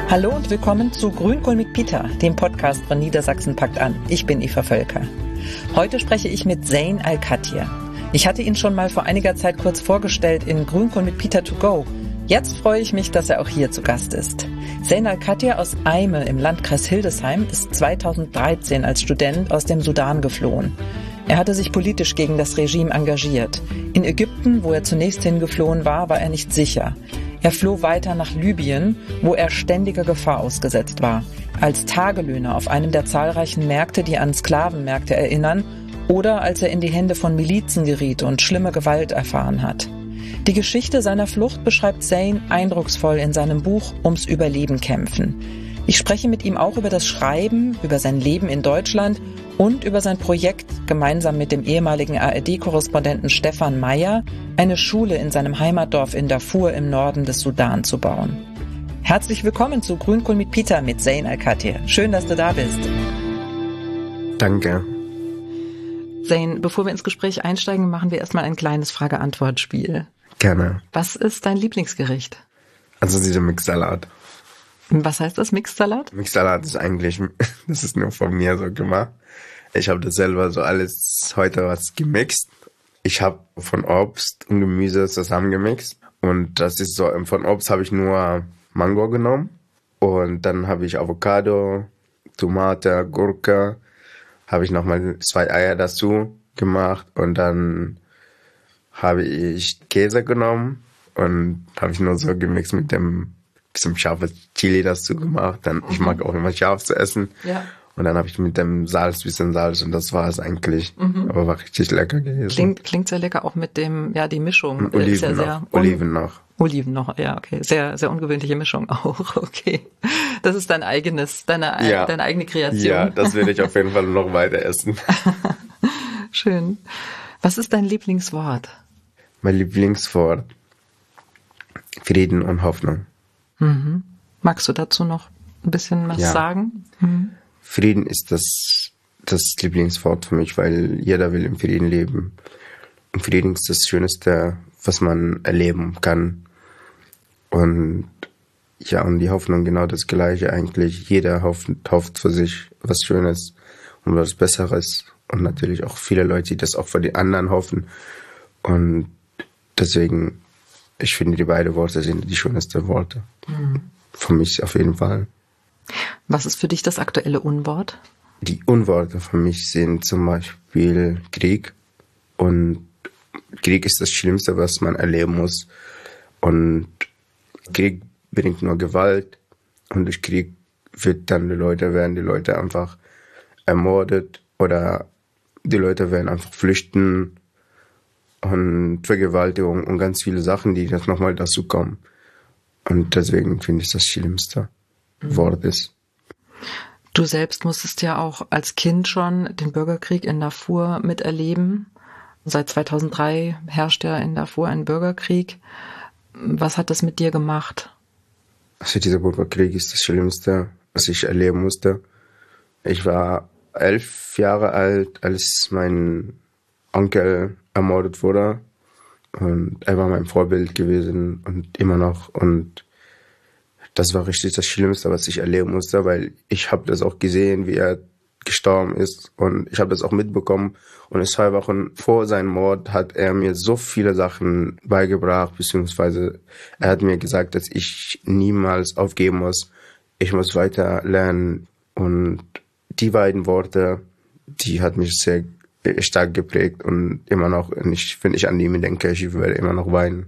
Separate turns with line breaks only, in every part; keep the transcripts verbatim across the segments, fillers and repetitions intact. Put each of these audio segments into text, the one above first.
Hallo und willkommen zu Grünkohl mit Peter, dem Podcast von Niedersachsen packt an. Ich bin Eva Völker. Heute spreche ich mit Zeyn Al-Khatir. Ich hatte ihn schon mal vor einiger Zeit kurz vorgestellt in Grünkohl mit Peter to go. Jetzt freue ich mich, dass er auch hier zu Gast ist. Zeyn Al-Khatir aus Eyme im Landkreis Hildesheim ist zweitausenddreizehn als Student aus dem Sudan geflohen. Er hatte sich politisch gegen das Regime engagiert. In Ägypten, wo er zunächst hingeflohen war, war er nicht sicher. Er floh weiter nach Libyen, wo er ständiger Gefahr ausgesetzt war. Als Tagelöhner auf einem der zahlreichen Märkte, die an Sklavenmärkte erinnern, oder als er in die Hände von Milizen geriet und schlimme Gewalt erfahren hat. Die Geschichte seiner Flucht beschreibt Zeyn eindrucksvoll in seinem Buch Ums Überleben kämpfen. Ich spreche mit ihm auch über das Schreiben, über sein Leben in Deutschland und über sein Projekt, gemeinsam mit dem ehemaligen A R D-Korrespondenten Stefan Meyer, eine Schule in seinem Heimatdorf in Darfur im Norden des Sudan zu bauen. Herzlich willkommen zu Grünkohl mit Peter mit Zeyn Al-Khatir. Schön, dass du da bist.
Danke.
Zeyn, bevor wir ins Gespräch einsteigen, machen wir erstmal ein kleines Frage-Antwort-Spiel.
Gerne.
Was ist dein Lieblingsgericht?
Also dieser Mixsalat.
Was heißt das, Mixsalat?
Mixsalat ist eigentlich, das ist nur von mir so gemacht. Ich habe das selber so alles heute was gemixt. Ich habe von Obst und Gemüse zusammengemixt. Und das ist so, von Obst habe ich nur Mango genommen. Und dann habe ich Avocado, Tomate, Gurke. Habe ich nochmal zwei Eier dazu gemacht. Und dann habe ich Käse genommen. Und habe ich nur so gemixt mit dem bisschen scharfes Chili dazu gemacht. Dann, ich mag auch immer scharf zu essen. Ja. Und dann habe ich mit dem Salz, bisschen Salz und das war es eigentlich. Mhm. Aber war richtig lecker gewesen.
Klingt, klingt sehr lecker, auch mit dem, ja, die Mischung.
Und Oliven
ist ja
noch.
Sehr
Oliven noch.
Oliven noch, ja, okay. Sehr, sehr ungewöhnliche Mischung auch, okay. Das ist dein eigenes, deine,
ja.
deine eigene Kreation.
Ja, das werde ich auf jeden Fall noch weiter essen.
Schön. Was ist dein Lieblingswort?
Mein Lieblingswort? Frieden und Hoffnung.
Mhm. Magst du dazu noch ein bisschen was
ja.
sagen? Mhm.
Frieden ist das, das Lieblingswort für mich, weil jeder will im Frieden leben. Und Frieden ist das Schönste, was man erleben kann. Und ja, und die Hoffnung genau das Gleiche eigentlich. Jeder hofft, hofft für sich was Schönes und was Besseres. Und natürlich auch viele Leute, die das auch für die anderen hoffen. Und deswegen, ich finde, die beiden Worte sind die schönsten Worte. Mhm. Für mich auf jeden Fall.
Was ist für dich das aktuelle Unwort?
Die Unworte für mich sind zum Beispiel Krieg. Und Krieg ist das Schlimmste, was man erleben muss. Und Krieg bringt nur Gewalt. Und durch Krieg wird dann die Leute, werden die Leute einfach ermordet. Oder die Leute werden einfach flüchten. Und Vergewaltigung und ganz viele Sachen, die jetzt nochmal dazu kommen. Und deswegen finde ich das Schlimmste mhm. Wort ist.
Du selbst musstest ja auch als Kind schon den Bürgerkrieg in Darfur miterleben. Seit zweitausenddrei herrscht ja in Darfur ein Bürgerkrieg. Was hat das mit dir gemacht?
Also dieser Bürgerkrieg ist das Schlimmste, was ich erleben musste. Ich war elf Jahre alt, als mein Onkel ermordet wurde. Und er war mein Vorbild gewesen und immer noch. Und das war richtig das Schlimmste, was ich erleben musste, weil ich habe das auch gesehen, wie er gestorben ist. Und ich habe das auch mitbekommen. Und zwei Wochen vor seinem Mord hat er mir so viele Sachen beigebracht, beziehungsweise er hat mir gesagt, dass ich niemals aufgeben muss. Ich muss weiter lernen. Und die beiden Worte, die hat mich sehr stark geprägt und immer noch, ich, wenn ich an ihn denke, ich werde immer noch weinen.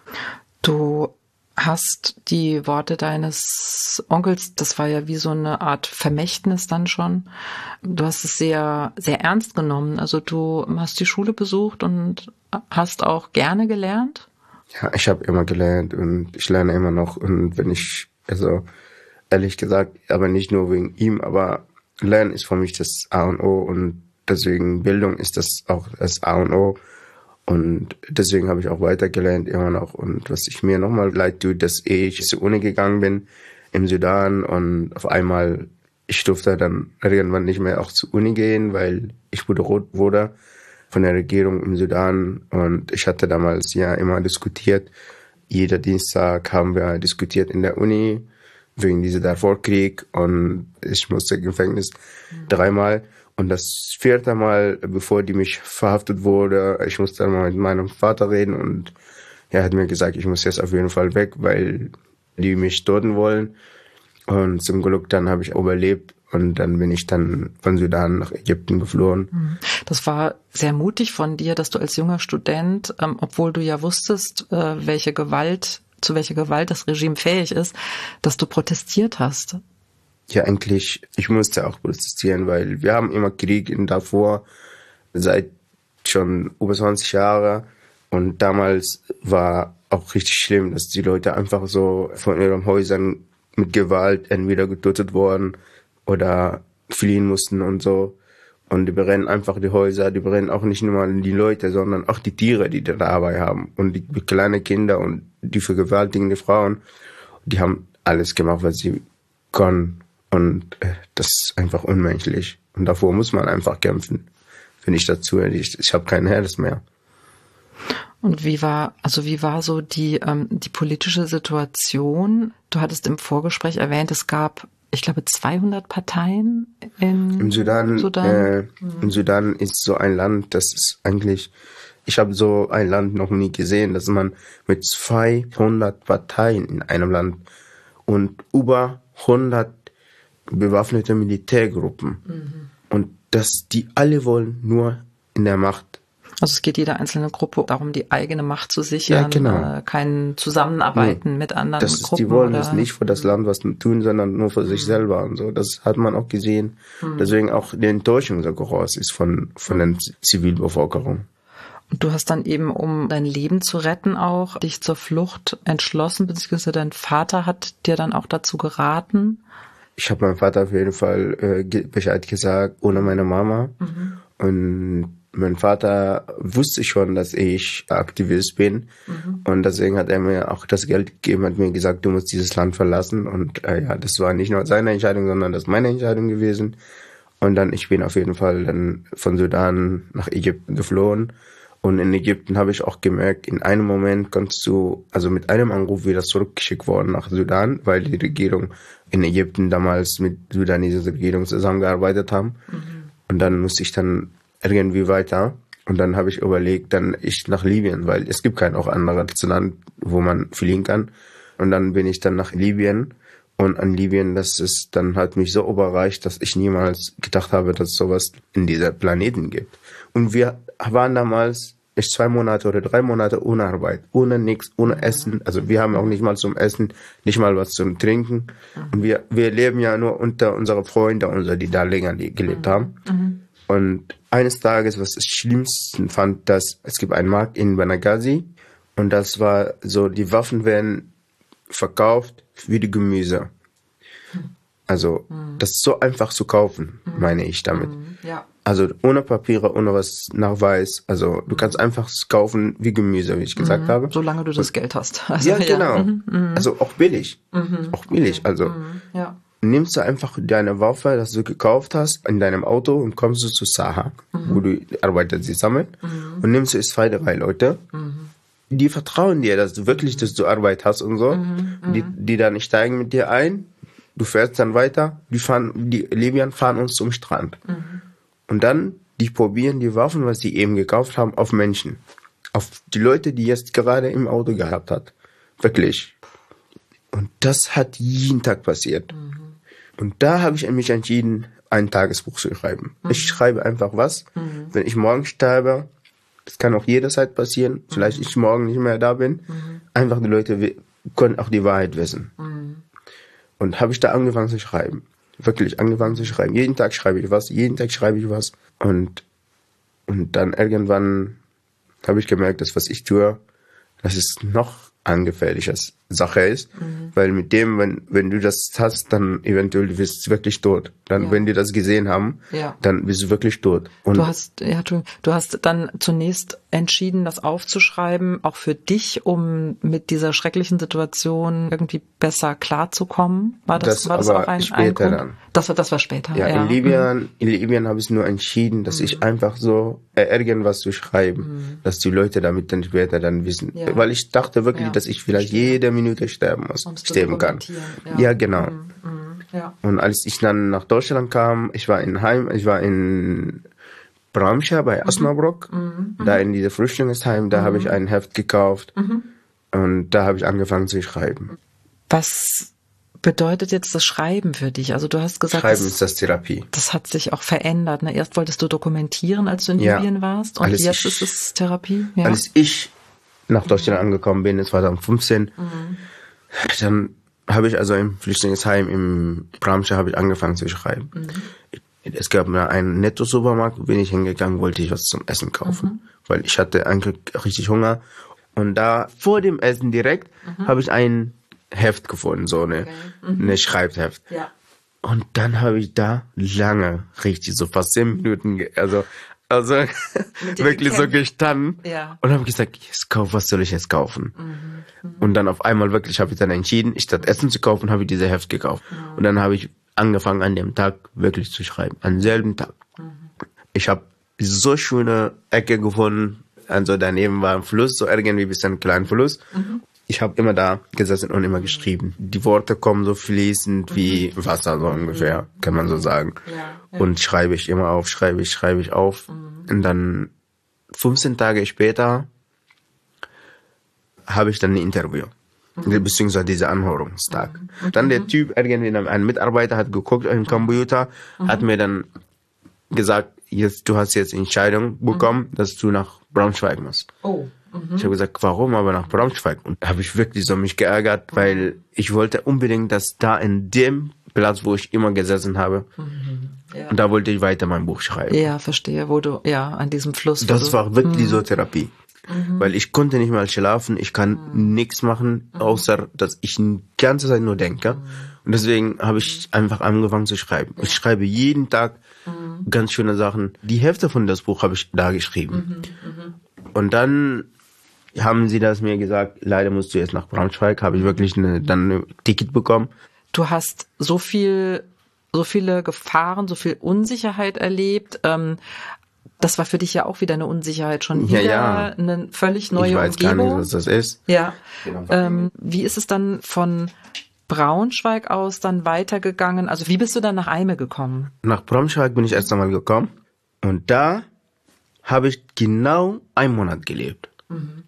Du hast die Worte deines Onkels, das war ja wie so eine Art Vermächtnis dann schon. Du hast es sehr, sehr ernst genommen. Also du hast die Schule besucht und hast auch gerne gelernt?
Ja, ich habe immer gelernt und ich lerne immer noch. Und wenn ich, also ehrlich gesagt, aber nicht nur wegen ihm, aber Lernen ist für mich das A und O und deswegen Bildung ist das auch das A und O. Und deswegen habe ich auch weitergelernt immer noch. Und was ich mir nochmal leid tut, dass ich zur Uni gegangen bin im Sudan und auf einmal, ich durfte dann irgendwann nicht mehr auch zur Uni gehen, weil ich bedroht wurde von der Regierung im Sudan. Und ich hatte damals ja immer diskutiert. Jeder Dienstag haben wir diskutiert in der Uni, wegen dieser Darfur-Krieg und ich musste im Gefängnis mhm. dreimal. Und das vierte Mal, bevor die mich verhaftet wurde, ich musste dann mal mit meinem Vater reden und er hat mir gesagt, ich muss jetzt auf jeden Fall weg, weil die mich töten wollen. Und zum Glück dann habe ich überlebt und dann bin ich dann von Sudan nach Ägypten geflohen.
Das war sehr mutig von dir, dass du als junger Student, ähm, obwohl du ja wusstest, äh, welche Gewalt, zu welcher Gewalt das Regime fähig ist, dass du protestiert hast.
Ja, eigentlich, ich musste auch protestieren, weil wir haben immer Krieg in Darfur seit schon über zwanzig Jahren. Und damals war auch richtig schlimm, dass die Leute einfach so von ihren Häusern mit Gewalt entweder getötet wurden oder fliehen mussten und so. Und die brennen einfach die Häuser, die brennen auch nicht nur die Leute, sondern auch die Tiere, die da dabei haben. Und die kleinen Kinder und die vergewaltigenden Frauen, die haben alles gemacht, was sie können. Und das ist einfach unmenschlich. Und davor muss man einfach kämpfen. Finde ich dazu, ich, ich habe kein Herz mehr.
Und wie war, also wie war so die, ähm, die politische Situation? Du hattest im Vorgespräch erwähnt, es gab, ich glaube, zweihundert Parteien in
Im Sudan.
Sudan.
Äh, mhm. Im Sudan ist so ein Land, das ist eigentlich, ich habe so ein Land noch nie gesehen, dass man mit zweihundert Parteien in einem Land und über hundert bewaffnete Militärgruppen. Mhm. Und dass die alle wollen nur in der Macht.
Also es geht jeder einzelne Gruppe darum, die eigene Macht zu sichern, ja, genau. äh, kein Zusammenarbeiten nee. mit anderen
das ist,
Gruppen.
Die wollen
oder?
es nicht für das Land was tun, sondern nur für mhm. sich selber und so. Das hat man auch gesehen. Mhm. Deswegen auch die Enttäuschung so groß ist von, von der Zivilbevölkerung.
Und du hast dann eben, um dein Leben zu retten auch, dich zur Flucht entschlossen, beziehungsweise dein Vater hat dir dann auch dazu geraten?
Ich habe meinem Vater auf jeden Fall äh, Bescheid gesagt, ohne meine Mama. Mhm. Und mein Vater wusste schon, dass ich Aktivist bin. Mhm. Und deswegen hat er mir auch das Geld gegeben, hat mir gesagt, du musst dieses Land verlassen. Und äh, ja, das war nicht nur seine Entscheidung, sondern das ist meine Entscheidung gewesen. Und dann, ich bin auf jeden Fall dann von Sudan nach Ägypten geflohen. Und in Ägypten habe ich auch gemerkt, in einem Moment kannst du, also mit einem Anruf wieder zurückgeschickt worden nach Sudan, weil die Regierung in Ägypten damals mit sudanesischer Regierung zusammengearbeitet haben. Mhm. Und dann musste ich dann irgendwie weiter. Und dann habe ich überlegt, dann ich nach Libyen, weil es gibt kein auch anderes Land, wo man fliehen kann. Und dann bin ich dann nach Libyen. Und an Libyen, das ist, dann hat mich so überreicht, dass ich niemals gedacht habe, dass es sowas in dieser Planeten gibt. Und wir waren damals ich zwei Monate oder drei Monate ohne Arbeit, ohne nichts, ohne Essen. Also wir haben auch nicht mal zum Essen, nicht mal was zum Trinken. Und wir, wir leben ja nur unter unseren Freunden, unser, die da länger gelebt haben. Mhm. Und eines Tages, was ich schlimmsten fand, dass es gibt einen Markt in Benghazi und das war so, die Waffen werden verkauft wie die Gemüse. Also mhm. das ist so einfach zu kaufen, mhm. meine ich damit. Mhm. Ja. Also ohne Papiere, ohne was Nachweis. Also du kannst einfach kaufen wie Gemüse, wie ich gesagt mhm. habe.
Solange du das und, Geld hast. Also,
ja, genau. Ja. Mhm. Also auch billig. Mhm. Auch billig. Okay. Also mhm. ja. nimmst du einfach deine Waffe, das du gekauft hast, in deinem Auto und kommst du zu Saha, mhm. wo du Arbeiter zusammen mhm. und nimmst du zwei, drei Leute. Mhm. Die vertrauen dir, dass du wirklich, dass du Arbeit hast und so. Mhm. Die, die dann steigen mit dir ein. Du fährst dann weiter. Die fahren, die Libyen fahren uns zum Strand. Mhm. Und dann, die probieren die Waffen, was die eben gekauft haben, auf Menschen. Auf die Leute, die jetzt gerade im Auto gehabt hat. Wirklich. Und das hat jeden Tag passiert. Mhm. Und da habe ich mich entschieden, ein Tagesbuch zu schreiben. Mhm. Ich schreibe einfach was. Mhm. Wenn ich morgen sterbe, das kann auch jederzeit passieren, vielleicht mhm. ich morgen nicht mehr da bin, mhm. einfach die Leute können auch die Wahrheit wissen. Mhm. Und habe ich da angefangen zu schreiben. Wirklich angefangen zu schreiben. Jeden Tag schreibe ich was, jeden Tag schreibe ich was. Und, und dann irgendwann habe ich gemerkt, dass was ich tue, dass es noch eine gefährliche Sache ist. Mhm. Weil mit dem, wenn, wenn du das hast, dann eventuell du bist wirklich tot. Dann, ja. wenn die das gesehen haben, ja. dann bist du wirklich tot. Und
du hast, ja, du, du hast dann zunächst entschieden, das aufzuschreiben, auch für dich, um mit dieser schrecklichen Situation irgendwie besser klarzukommen. War das,
das
war das auch ein,
später
ein Grund?
Dann.
Das war, das war später.
Ja,
ja.
in Libyen, mhm. in Libyen habe ich nur entschieden, dass mhm. ich einfach so äh, irgendwas zu schreiben, mhm. dass die Leute damit dann später dann wissen. Ja. Weil ich dachte wirklich, dass ich vielleicht verstehe. jede Minute sterben muss, sterben kann. Ja, ja genau. Mhm. Mhm. Ja. Und als ich dann nach Deutschland kam, ich war in Heim, ich war in Bramscha bei Osnabrück, mhm. da in diesem Flüchtlingsheim, da mhm. habe ich ein Heft gekauft mhm. und da habe ich angefangen zu schreiben.
Was bedeutet jetzt das Schreiben für dich? Also du hast gesagt,
Schreiben das, ist das Therapie.
Das hat sich auch verändert. Ne? Erst wolltest du dokumentieren, als du in
ja.
Libyen warst, und
als
jetzt
ich,
ist es Therapie. Ja.
Als ich nach Deutschland mhm. angekommen bin, zwanzig fünfzehn, mhm. dann habe ich also im Flüchtlingsheim im Bramscha habe ich angefangen zu schreiben. Mhm. Es gab mir einen Netto-Supermarkt, bin ich hingegangen, wollte ich was zum Essen kaufen, mhm. weil ich hatte eigentlich richtig Hunger. Und da vor dem Essen direkt mhm. habe ich ein Heft gefunden, so eine, okay. mhm. eine Schreibheft. Ja. Und dann habe ich da lange, richtig so fast zehn Minuten, also also wirklich so gestanden ja. und habe gesagt, jetzt kauf, was soll ich jetzt kaufen? Mhm. Mhm. Und dann auf einmal wirklich habe ich dann entschieden, statt Essen zu kaufen, habe ich diese Heft gekauft. Mhm. Und dann habe ich angefangen an dem Tag wirklich zu schreiben, am selben Tag. Mhm. Ich habe so schöne Ecke gefunden, also daneben war ein Fluss, so irgendwie bis ein kleiner Fluss. Mhm. Ich habe immer da gesessen und immer geschrieben. Die Worte kommen so fließend wie Wasser, so ungefähr, kann man so sagen. Ja, ja. Und schreibe ich immer auf, schreibe ich, schreibe ich auf. Mhm. Und dann fünfzehn Tage später habe ich dann ein Interview. Mhm. Beziehungsweise dieser Anhörungstag. Mhm. Dann der Typ, irgendwie ein Mitarbeiter hat geguckt im Computer, mhm. hat mir dann gesagt, jetzt, du hast jetzt Entscheidung bekommen, mhm. dass du nach Braunschweig musst. Oh. Mhm. Ich habe gesagt, warum aber nach Braunschweig? Und da habe ich wirklich so mich geärgert, weil ich wollte unbedingt, dass da in dem Platz, wo ich immer gesessen habe, mhm. ja. und da wollte ich weiter mein Buch schreiben.
Ja, verstehe, wo du, ja, an diesem Fluss.
Das
du,
war wirklich mhm. so Therapie. Mhm. Weil ich konnte nicht mal schlafen, ich kann mhm. nichts machen, außer dass ich die ganze Zeit nur denke. Mhm. Und deswegen habe ich einfach angefangen zu schreiben. Ja. Ich schreibe jeden Tag mhm. ganz schöne Sachen. Die Hälfte von das Buch habe ich da geschrieben. Mhm. Mhm. Und dann haben sie das mir gesagt, leider musst du jetzt nach Braunschweig, habe ich wirklich eine, dann ein Ticket bekommen.
Du hast so viel, so viele Gefahren, so viel Unsicherheit erlebt. Ähm, das war für dich ja auch wieder eine Unsicherheit, schon wieder ja, ja. eine völlig neue Umgebung. Ich weiß
Umgebung. gar nicht, was das ist.
Ja. Ähm, wie ist es dann von Braunschweig aus dann weitergegangen? Also wie bist du dann nach Eyme gekommen?
Nach Braunschweig bin ich erst einmal gekommen und da habe ich genau einen Monat gelebt. Mhm.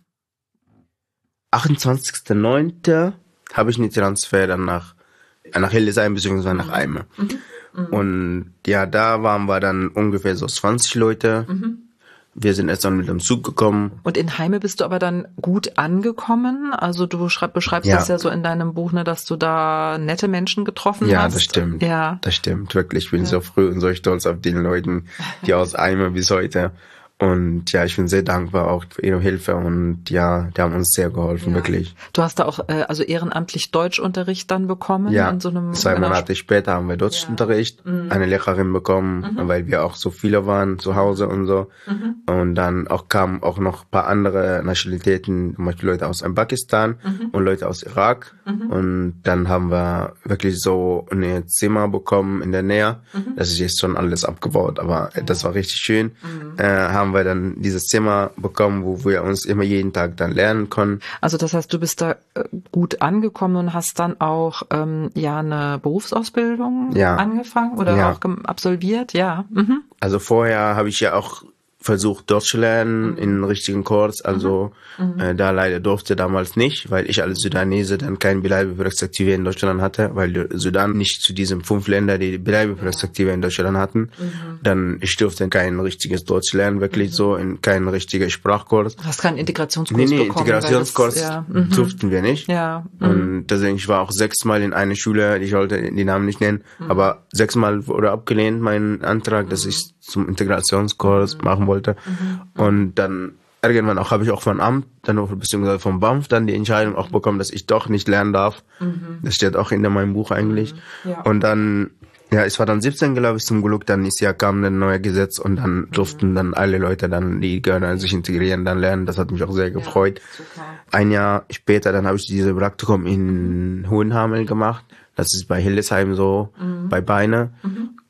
achtundzwanzigster neunter habe ich einen Transfer dann nach, nach Hildesheim bzw. nach Eyme. Mhm. Mhm. Und ja, da waren wir dann ungefähr so zwanzig Leute. Mhm. Wir sind erst dann mit dem Zug gekommen.
Und in Eyme bist du aber dann gut angekommen? Also du schreib, beschreibst ja. das ja so in deinem Buch, ne, dass du da nette Menschen getroffen
ja,
hast.
Ja, das stimmt.
Ja,
das stimmt. Wirklich, ich bin ja. so früh und so stolz auf die Leute, die aus Eyme bis heute. Und ja, ich bin sehr dankbar auch für ihre Hilfe und ja, die haben uns sehr geholfen, ja. wirklich.
Du hast da auch äh, also ehrenamtlich Deutschunterricht dann bekommen?
Ja,
an so einem,
zwei Monate später haben wir Deutschunterricht, ja. mhm. eine Lehrerin bekommen, mhm. weil wir auch so viele waren zu Hause und so. Mhm. Und dann auch kamen auch noch ein paar andere Nationalitäten, zum Beispiel Leute aus Pakistan mhm. und Leute aus Irak. Mhm. Und dann haben wir wirklich so ein Zimmer bekommen in der Nähe. Mhm. Das ist jetzt schon alles abgebaut, aber ja. das war richtig schön. Mhm. Äh, haben wir dann dieses Zimmer bekommen, wo wir uns immer jeden Tag dann lernen konnten.
Also das heißt, du bist da gut angekommen und hast dann auch ähm, ja eine Berufsausbildung ja. angefangen oder ja. auch absolviert, ja. Mhm.
Also vorher habe ich ja auch versucht, Deutsch zu lernen mhm. in einen richtigen Kurs, also mhm. äh, da leider durfte damals nicht, weil ich als Sudanese dann keine Bleibeperspektive in Deutschland hatte, weil der Sudan nicht zu diesen fünf Ländern, die Bleibeperspektive in Deutschland hatten, mhm. dann ich durfte kein richtiges Deutsch lernen, wirklich mhm. so, in keinen richtigen Sprachkurs.
Du hast keinen Integrationskurs
nee, nee,
bekommen?
Integrationskurs
das, ja.
mhm. durften wir nicht.
Ja. Mhm.
Und deswegen, ich war auch sechsmal in einer Schule, ich wollte die Namen nicht nennen, mhm. aber sechsmal wurde abgelehnt, mein Antrag, mhm. dass ich zum Integrationskurs mhm. machen wollte. wollte. Mhm. Und dann irgendwann auch habe ich auch vom Amt, dann auch beziehungsweise vom B A M F dann die Entscheidung auch bekommen, dass ich doch nicht lernen darf. Mhm. Das steht auch in meinem Buch eigentlich. Mhm. Ja. Und dann, ja, es war dann siebzehn, glaube ich, zum Glück, dann ist ja kam ein neues Gesetz und dann mhm. durften dann alle Leute dann, die gerne sich integrieren, dann lernen. Das hat mich auch sehr gefreut. Ja, ein Jahr später, dann habe ich dieses Praktikum in Hohenhameln gemacht. Das ist bei Hildesheim so, mhm. bei Beine. Mhm.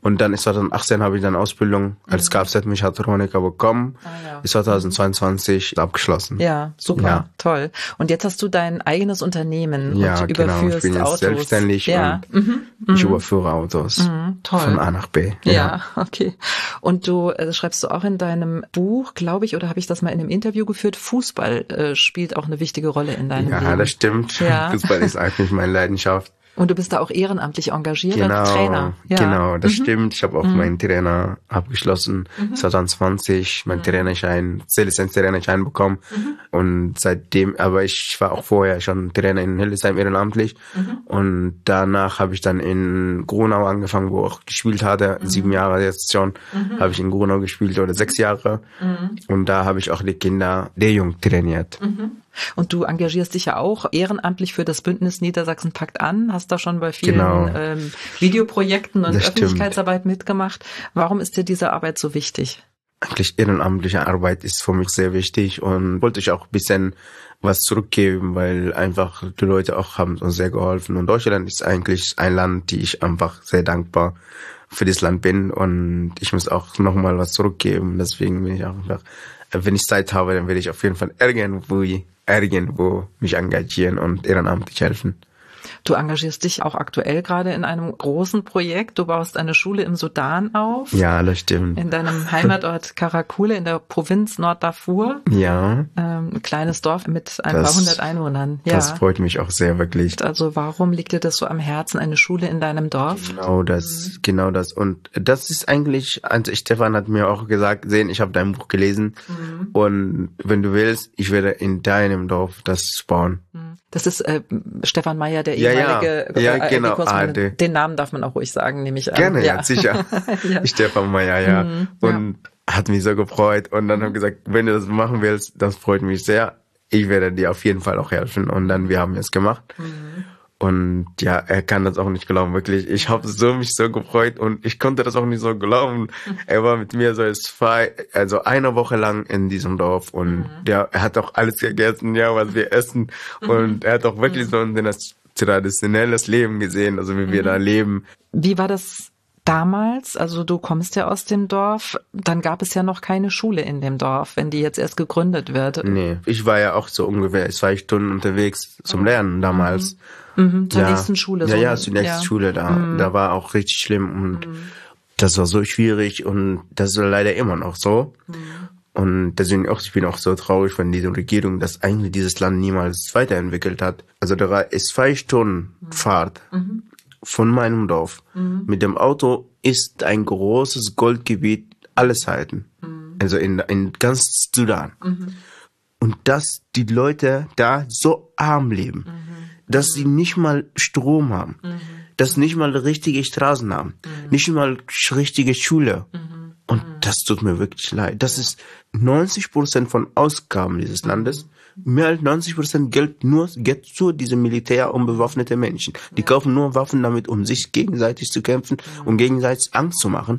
Und dann ist zweitausendachtzehn habe ich dann Ausbildung als
Mhm.
Kfz-Mechatroniker bekommen.
Ah, ja.
Ist zweitausendzweiundzwanzig abgeschlossen.
Ja, super,
Ja.
toll. Und jetzt hast du dein eigenes Unternehmen
Ja,
und
genau. Ich
überführst
bin jetzt
Autos.
selbstständig
Ja,
und
mhm.
ich überführe Autos
Mhm. Toll.
von A nach B.
Ja, okay. Und du äh, schreibst du auch in deinem Buch, glaube ich, oder habe ich das mal in einem Interview geführt, Fußball äh, spielt auch eine wichtige Rolle in deinem
Ja,
Leben.
das stimmt.
Ja.
Fußball ist eigentlich meine Leidenschaft.
Und du bist da auch ehrenamtlich engagiert
Genau,
als Trainer. Ja.
genau, das
Mhm.
stimmt. Ich habe auch
Mhm.
meinen Trainer abgeschlossen,
Mhm.
zwanzig zwanzig, meinen
Mhm.
Trainerschein, C-Lizenz-Trainerschein bekommen.
Mhm.
Und seitdem, aber ich war auch vorher schon Trainer in Hildesheim ehrenamtlich.
Mhm.
Und danach habe ich dann in Grunau angefangen, wo ich auch gespielt hatte.
Mhm.
Sieben Jahre jetzt schon
Mhm.
habe ich in Grunau gespielt oder sechs Jahre.
Mhm.
Und da habe ich auch die Kinder der Jugend trainiert.
Mhm. Und du engagierst dich ja auch ehrenamtlich für das Bündnis Niedersachsen packt an, hast da schon bei vielen
Genau.
ähm, Videoprojekten und
Das stimmt.
Öffentlichkeitsarbeit mitgemacht. Warum ist dir diese Arbeit so wichtig?
Eigentlich ehrenamtliche Arbeit ist für mich sehr wichtig und wollte ich auch ein bisschen was zurückgeben, weil einfach die Leute auch haben uns sehr geholfen. Und Deutschland ist eigentlich ein Land, die ich einfach sehr dankbar für das Land bin und ich muss auch nochmal was zurückgeben. Deswegen bin ich auch einfach, wenn ich Zeit habe, dann werde ich auf jeden Fall irgendwo, irgendwo mich engagieren und ehrenamtlich helfen.
Du engagierst dich auch aktuell gerade in einem großen Projekt. Du baust eine Schule im Sudan auf.
Ja, das stimmt.
In deinem Heimatort Karakule in der Provinz Nord-Darfur.
Ja.
Ähm, ein kleines Dorf mit ein
Das-
paar hundert Einwohnern. Ja.
Das freut mich auch sehr, wirklich.
Also warum liegt dir das so am Herzen, eine Schule in deinem Dorf?
Genau das, genau das. Und das ist eigentlich, also Stefan hat mir auch gesagt, sehen, ich habe dein Buch gelesen
Mhm.
und wenn du willst, ich werde in deinem Dorf das bauen.
Das ist äh, Stefan Meyer, der
Ja, ja.
ehemalige
Ja,
äh,
genau,
Korrespondent.
A R D.
Den Namen darf man auch ruhig sagen, nehme ich an.
Gerne, ja, sicher.
Ja.
Stefan Meyer, ja.
Mhm,
Und hat mich so gefreut und dann haben gesagt, wenn du das machen willst, das freut mich sehr. Ich werde dir auf jeden Fall auch helfen. Und dann, wir haben es gemacht.
Mhm.
Und ja, er kann das auch nicht glauben, wirklich. Ich habe so mich so gefreut und ich konnte das auch nicht so glauben. Er war mit mir so zwei, also eine Woche lang in diesem Dorf und
Mhm.
der, er hat auch alles gegessen, ja, was wir essen. Und er hat auch wirklich so ein das traditionelles Leben gesehen, also wie wir da leben.
Wie war das damals? Also du kommst ja aus dem Dorf, dann gab es ja noch keine Schule in dem Dorf, wenn die jetzt erst gegründet wird.
Nee, ich war ja auch so ungefähr zwei Stunden unterwegs zum Lernen damals.
Mhm, zur
ja.
nächsten Schule.
Ja,
so.
ja, zur nächsten
Ja.
Schule da.
Mhm.
Da war auch richtig schlimm und das war so schwierig und das ist leider immer noch so.
Mhm.
Und deswegen auch, ich bin auch so traurig von dieser Regierung, dass eigentlich dieses Land niemals weiterentwickelt hat. Also da ist zwei Stunden Fahrt
Mhm.
von meinem Dorf.
Mhm.
Mit dem Auto ist ein großes Goldgebiet alle Seiten.
Mhm.
Also in, in ganz Sudan.
Mhm.
Und dass die Leute da so arm leben, dass sie nicht mal Strom haben,
Mhm.
dass nicht mal richtige Straßen haben, nicht mal richtige Schule. Und das tut mir wirklich leid. Das ist neunzig Prozent von Ausgaben dieses Landes. Mehr als neunzig Prozent Geld nur geht zu diesem Militär und bewaffnete Menschen. Die kaufen nur Waffen damit, um sich gegenseitig zu kämpfen und gegenseitig Angst zu machen.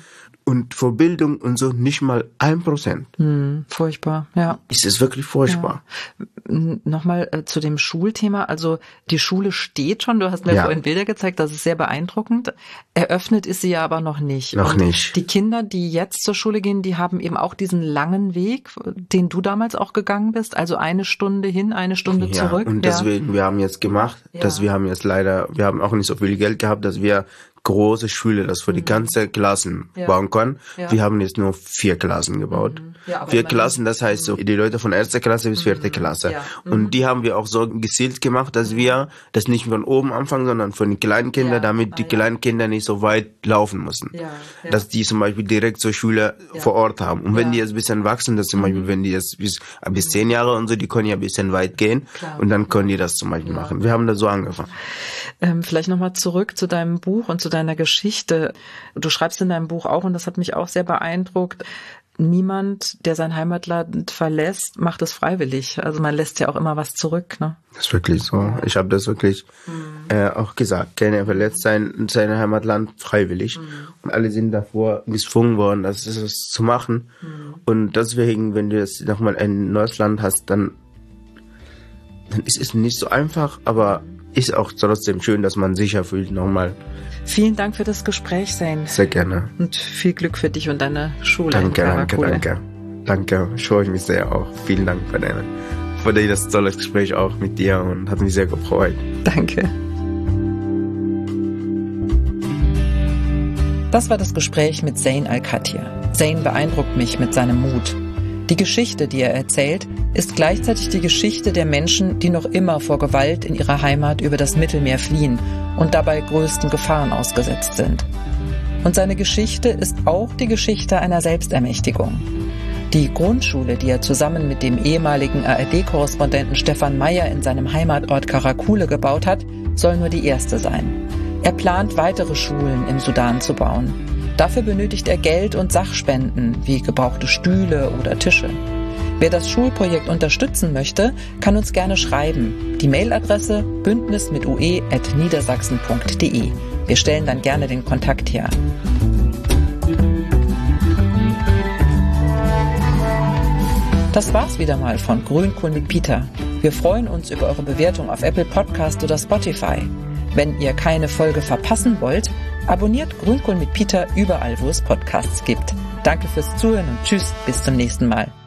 Und für Bildung und so nicht mal ein Prozent.
Hm, furchtbar, ja.
Es ist wirklich furchtbar.
N- Nochmal äh, zu dem Schulthema. Also die Schule steht schon, du hast mir
Ja.
vorhin Bilder gezeigt, das ist sehr beeindruckend. Eröffnet ist sie ja aber noch nicht.
Noch
Und
nicht.
Die Kinder, die jetzt zur Schule gehen, die haben eben auch diesen langen Weg, den du damals auch gegangen bist. Also eine Stunde hin, eine Stunde
Ja,
zurück.
und deswegen, wir haben jetzt gemacht,
Ja.
dass wir haben jetzt leider, wir haben auch nicht so viel Geld gehabt, dass wir große Schule, das für die ganze Klassen
Ja.
bauen können.
Ja.
Wir haben jetzt nur vier Klassen gebaut.
Ja, aber
vier
immerhin.
Klassen, das heißt so, die Leute von erster Klasse bis vierte Klasse.
Ja.
Und die haben wir auch so gezielt gemacht, dass wir das nicht von oben anfangen, sondern von den kleinen Kindern,
Ja.
damit die
Ah, ja.
kleinen Kinder nicht so weit laufen müssen.
Ja, ja.
Dass die zum Beispiel direkt zur Schule
Ja.
vor Ort haben. Und wenn
Ja.
die jetzt ein bisschen wachsen, dass zum Beispiel, wenn die jetzt bis, bis zehn Jahre und so, die können ja ein bisschen weit gehen.
Klar.
Und dann können die das zum Beispiel machen. Wir haben da so angefangen.
Ähm, vielleicht nochmal zurück zu deinem Buch und zu deiner Geschichte. Du schreibst in deinem Buch auch, und das hat mich auch sehr beeindruckt, niemand, der sein Heimatland verlässt, macht es freiwillig. Also man lässt ja auch immer was zurück, ne?
Das ist wirklich so. Ich habe das wirklich äh, auch gesagt. Keiner verletzt sein, sein Heimatland freiwillig. Und alle sind davor gezwungen worden, das, das zu machen. Und deswegen, wenn du jetzt nochmal ein neues Land hast, dann, dann ist es nicht so einfach, aber ist auch trotzdem schön, dass man sicher fühlt nochmal.
Vielen Dank für das Gespräch, Zain.
Sehr gerne.
Und viel Glück für dich und deine Schule.
Danke,
in
danke, danke. Danke, ich freue mich sehr auch. Vielen Dank für deine, für das tolle Gespräch auch mit dir und hat mich sehr gefreut.
Danke. Das war das Gespräch mit Zain Al-Khatir. Zain beeindruckt mich mit seinem Mut. Die Geschichte, die er erzählt, ist gleichzeitig die Geschichte der Menschen, die noch immer vor Gewalt in ihrer Heimat über das Mittelmeer fliehen und dabei größten Gefahren ausgesetzt sind. Und seine Geschichte ist auch die Geschichte einer Selbstermächtigung. Die Grundschule, die er zusammen mit dem ehemaligen A R D-Korrespondenten Stefan Meyer in seinem Heimatort Karakule gebaut hat, soll nur die erste sein. Er plant, weitere Schulen im Sudan zu bauen. Dafür benötigt er Geld und Sachspenden, wie gebrauchte Stühle oder Tische. Wer das Schulprojekt unterstützen möchte, kann uns gerne schreiben. Die Mailadresse bündnis mit ue at niedersachsen punkt de. Wir stellen dann gerne den Kontakt her. Das war's wieder mal von Grünkohl mit Peter. Wir freuen uns über eure Bewertung auf Apple Podcast oder Spotify. Wenn ihr keine Folge verpassen wollt, abonniert Grünkohl mit Peter überall, wo es Podcasts gibt. Danke fürs Zuhören und tschüss, bis zum nächsten Mal.